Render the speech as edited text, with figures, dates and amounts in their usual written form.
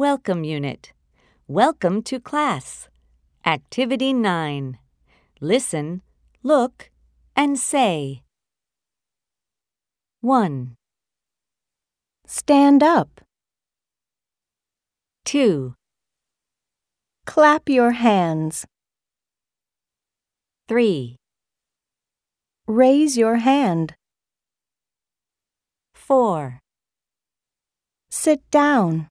Welcome Unit. Welcome to class. Activity 9. Listen, look, and say. 1, Stand up. 2, Clap your hands. 3, Raise your hand. 4, Sit down.